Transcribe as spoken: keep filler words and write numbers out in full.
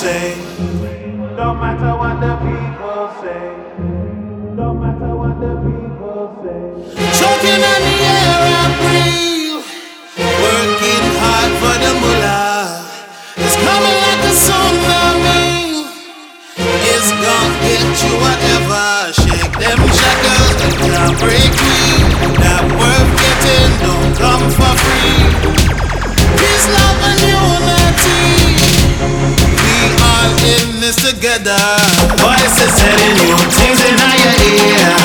say. Don't matter what the people say. Don't matter what the people say. Choking on the air I breathe, working hard for the mullah. It's coming like a tsunami. It's gonna get you whatever. Shake them shackles that can't break me. That worth getting don't come for free. Peace, love and unity. We all in this together. Voices telling you things in your ear.